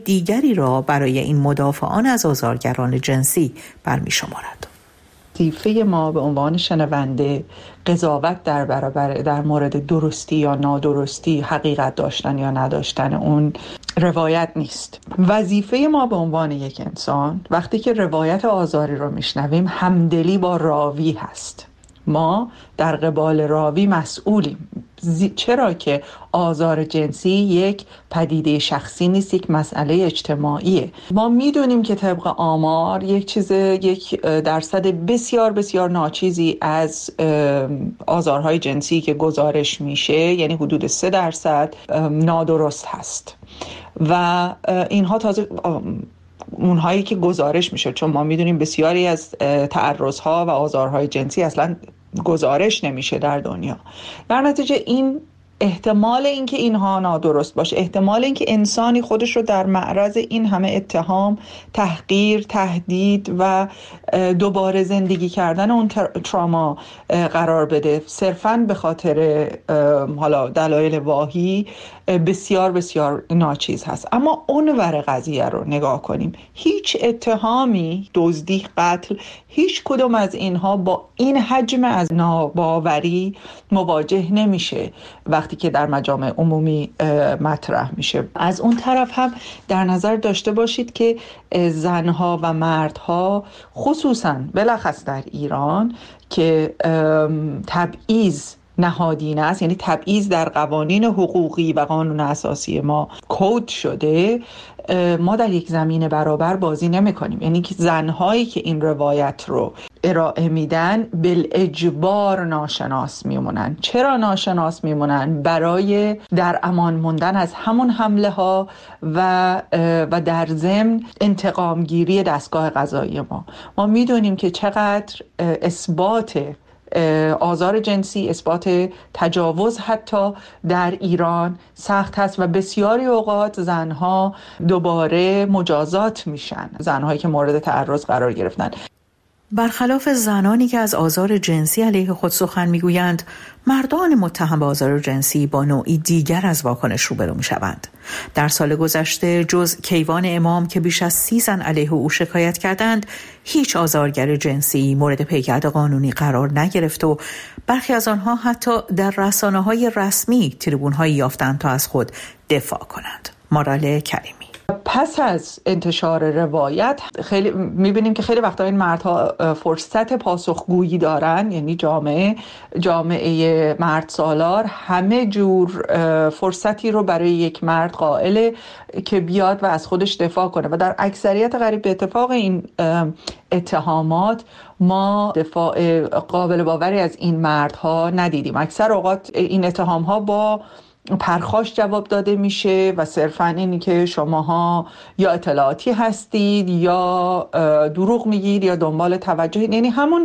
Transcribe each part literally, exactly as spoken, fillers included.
دیگری را برای این مدافعان از آزارگران جنسی برمی شمارد. وظیفه ما به عنوان شنونده قضاوت در برابر در مورد درستی یا نادرستی، حقیقت داشتن یا نداشتن اون روایت نیست. وظیفه ما به عنوان یک انسان وقتی که روایت آزاری رو میشنویم همدلی با راوی هست. ما در قبال راوی مسئولیم، چرا که آزار جنسی یک پدیده شخصی نیست، یک مسئله اجتماعیه. ما میدونیم که طبق آمار یک چیز یک درصد بسیار بسیار ناچیزی از آزارهای جنسی که گزارش میشه، یعنی حدود سه درصد نادرست هست و اینها تازه اونهایی که گزارش میشه، چون ما میدونیم بسیاری از تعرضها و آزارهای جنسی اصلا گزارش نمیشه در دنیا. در نتیجه این احتمال اینکه اینها نادرست باشه، احتمال اینکه انسانی خودش رو در معرض این همه اتهام، تحقیر، تهدید و دوباره زندگی کردن اون تراما قرار بده صرفاً به خاطر حالا دلایل واهی، بسیار بسیار ناچیز هست. اما اون ور قضیه رو نگاه کنیم، هیچ اتهامی، دزدی، قتل، هیچ کدوم از اینها با این حجم از ناباوری مواجه نمیشه وقتی که در مجامع عمومی مطرح میشه. از اون طرف هم در نظر داشته باشید که زنها و مردها خصوصاً بلخص در ایران که تبعیض نهادینه است، یعنی تبعیض در قوانین حقوقی و قانون اساسی ما کد شده، ما در یک زمین برابر بازی نمی کنیم. یعنی که زنهایی که این روایت رو ارائه میدن بالاجبار ناشناس میمونن. چرا ناشناس میمونن؟ برای در امان موندن از همون حمله ها و و در ضمن انتقام گیری دستگاه قضایی ما. ما میدونیم که چقدر اثبات آزار جنسی، اثبات تجاوز حتی در ایران سخت هست و بسیاری اوقات زنها دوباره مجازات میشن، زنهایی که مورد تعرض قرار گرفتن. برخلاف زنانی که از آزار جنسی علیه خود سخن میگویند، مردان متهم به آزار جنسی با نوعی دیگر از واکنش روبرو میشوند. در سال گذشته جز کیوان امام که بیش از سی زن علیه او شکایت کردند، هیچ آزارگر جنسی مورد پیگرد قانونی قرار نگرفت و برخی از آنها حتی در رسانه‌های رسمی تریبون‌هایی یافتند تا از خود دفاع کنند. مارال کریمی. پس از انتشار روایت خیلی میبینیم که خیلی وقتا این مردها فرصت پاسخگویی دارن، یعنی جامعه جامعه مرد سالار همه جور فرصتی رو برای یک مرد قائله که بیاد و از خودش دفاع کنه و در اکثریت قریب به اتفاق این اتهامات ما دفاع قابل باوری از این مردها ندیدیم. اکثر اوقات این اتهامها با پرخاش جواب داده میشه و صرفاً اینی که شماها یا اطلاعاتی هستید یا دروغ میگید یا دنبال توجه، یعنی همون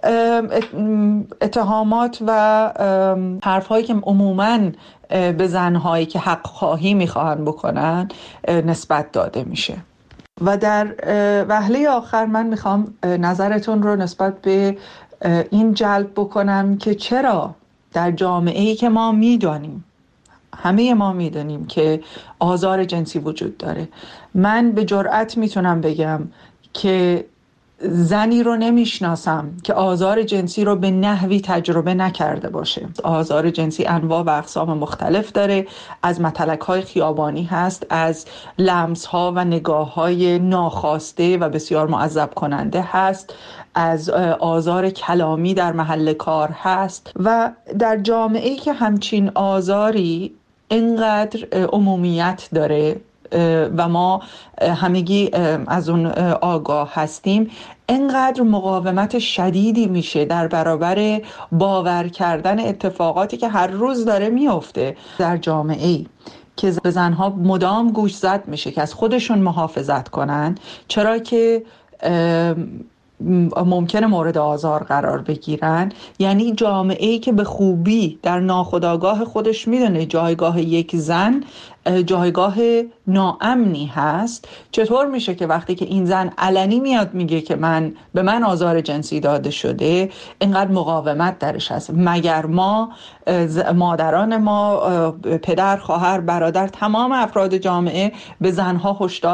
اتهامات و حرفهایی که عموماً به زنهایی که حق خواهی میخواهن بکنن نسبت داده میشه. و در وهله آخر من میخوام نظرتون رو نسبت به این جلب بکنم که چرا در جامعه‌ای که ما میدانیم، همه ما میدونیم که آزار جنسی وجود داره، من به جرئت میتونم بگم که زنی رو نمیشناسم که آزار جنسی رو به نحوی تجربه نکرده باشه. آزار جنسی انواع و اقسام مختلف داره، از متلک‌های خیابانی هست، از لمس‌ها و نگاه‌های ناخواسته و بسیار معذب کننده هست، از آزار کلامی در محل کار هست و در جامعه‌ای که همچین آزاری اینقدر عمومیت داره و ما همگی از اون آگاه هستیم، اینقدر مقاومت شدیدی میشه در برابر باور کردن اتفاقاتی که هر روز داره میفته در جامعه‌ای که به زنها مدام گوش زد میشه که از خودشون محافظت کنن، چرا که ممکنه مورد آزار قرار بگیرن. یعنی جامعه‌ای که به خوبی در ناخودآگاه خودش میدونه جایگاه یک زن جایگاه ناامنی هست، چطور میشه که وقتی که این زن علنی میاد میگه که من به من آزار جنسی داده شده اینقدر مقاومت درش هست؟ مگر ما مادران ما، پدر، خواهر، برادر، تمام افراد جامعه به زنها هشدار